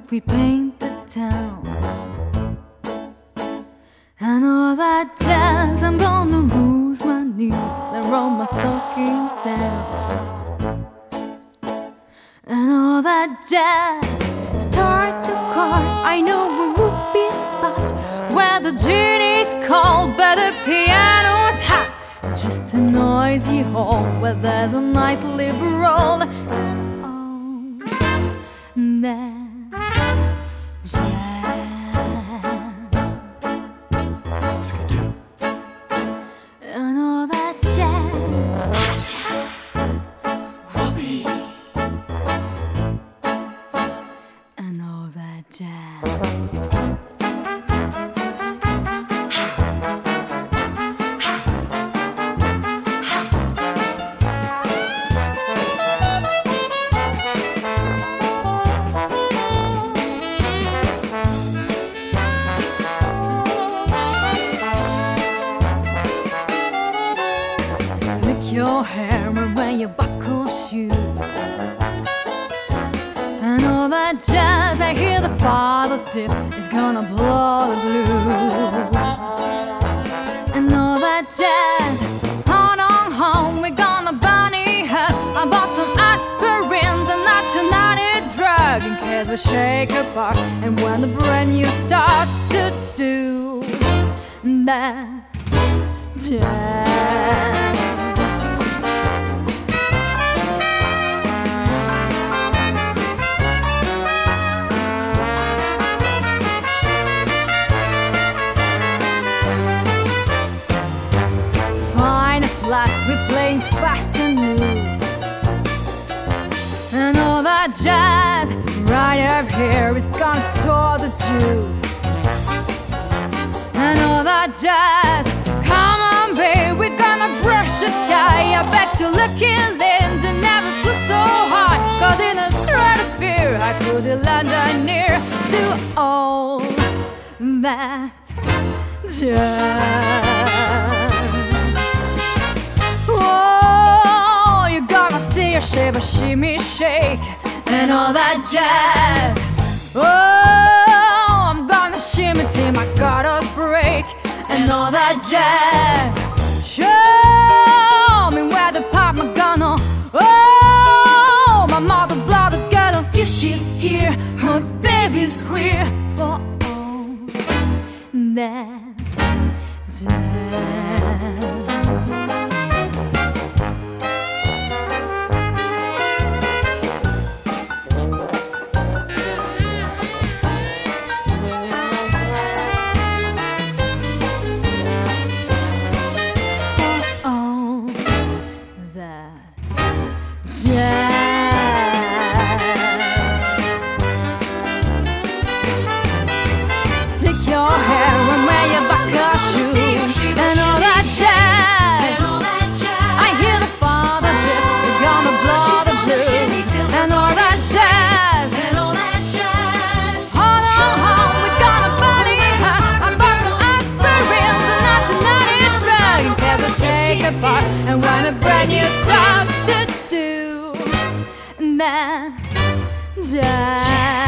we paint the town. And all that jazz, I'm gonna rouge my knees and roll my stockings down. And all that jazz, start the car, I know a whoopee spot where the genie's cold but the piano's hot. Just a noisy hall where there's a nightly brawl. Oh, that jazz. Skidoo. And all that jazz. Whoopee. And all that jazz. Slick your hair and wear your buckle shoes. And all that jazz, I hear the father tip is gonna blow the blues. And all that jazz, hold on home, we're gonna bunny her. I bought some aspirin, the night drug, in case we shake apart. And when the brand new start to do that jazz. Flask, we're playing fast and loose. And all that jazz right up here is gonna store the juice. And all that jazz, come on babe, we're gonna brush the sky. I bet you're looking Linda never flew so high. Cause in the stratosphere I could land near to all that jazz. Oh, you're gonna see a shiver, shimmy, shake, and all that jazz. Oh, I'm gonna shimmy till my gutters break, and all that jazz. Show me where the pop my gun on. Oh, my mother blood together. If she's here, her baby's queer for all that jazz. Stick your hair and wear your buckle shoes. And all that jazz. I hear the father dip is gonna blow the blues. And all that jazz. Hold on home, we're gonna party hard. I bought some aspirin, the 1990 drug, in case we shake apart. And when a brand new start to do that jazz.